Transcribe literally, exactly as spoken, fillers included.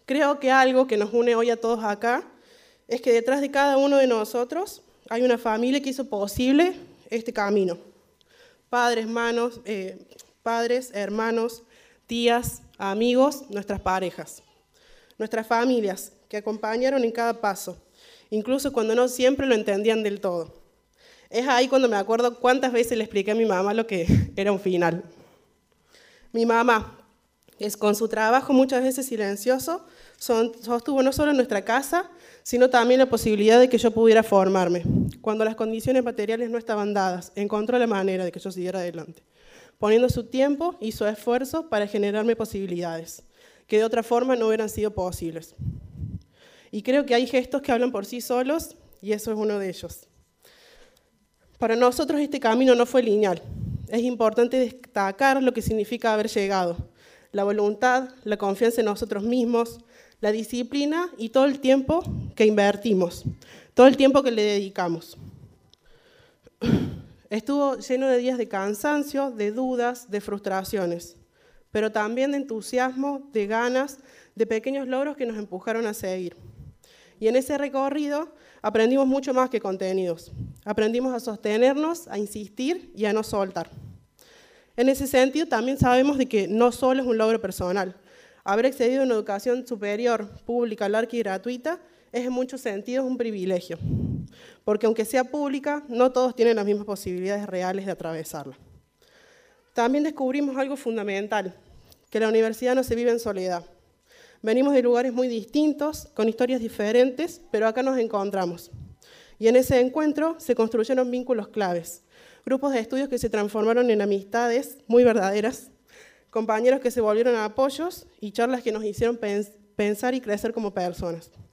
Creo que algo que nos une hoy a todos acá es que detrás de cada uno de nosotros hay una familia que hizo posible este camino. Padres, manos, eh, padres, hermanos, tías, amigos, nuestras parejas. Nuestras familias que acompañaron en cada paso, incluso cuando no siempre lo entendían del todo. Es ahí cuando me acuerdo cuántas veces le expliqué a mi mamá lo que era un final. Mi mamá, es con su trabajo muchas veces silencioso, son, sostuvo no solo nuestra casa, sino también la posibilidad de que yo pudiera formarme. Cuando las condiciones materiales no estaban dadas, encontró la manera de que yo siguiera adelante, poniendo su tiempo y su esfuerzo para generarme posibilidades, que de otra forma no hubieran sido posibles. Y creo que hay gestos que hablan por sí solos, y eso es uno de ellos. Para nosotros este camino no fue lineal. Es importante destacar lo que significa haber llegado. La voluntad, la confianza en nosotros mismos, la disciplina y todo el tiempo que invertimos, todo el tiempo que le dedicamos. Estuvo lleno de días de cansancio, de dudas, de frustraciones, pero también de entusiasmo, de ganas, de pequeños logros que nos empujaron a seguir. Y en ese recorrido aprendimos mucho más que contenidos. Aprendimos a sostenernos, a insistir y a no soltar. En ese sentido, también sabemos de que no solo es un logro personal. Haber accedido a una educación superior, pública, laica y gratuita, es en muchos sentidos un privilegio. Porque aunque sea pública, no todos tienen las mismas posibilidades reales de atravesarla. También descubrimos algo fundamental, que la universidad no se vive en soledad. Venimos de lugares muy distintos, con historias diferentes, pero acá nos encontramos. Y en ese encuentro se construyeron vínculos claves, grupos de estudios que se transformaron en amistades muy verdaderas, compañeros que se volvieron apoyos y charlas que nos hicieron pens- pensar y crecer como personas.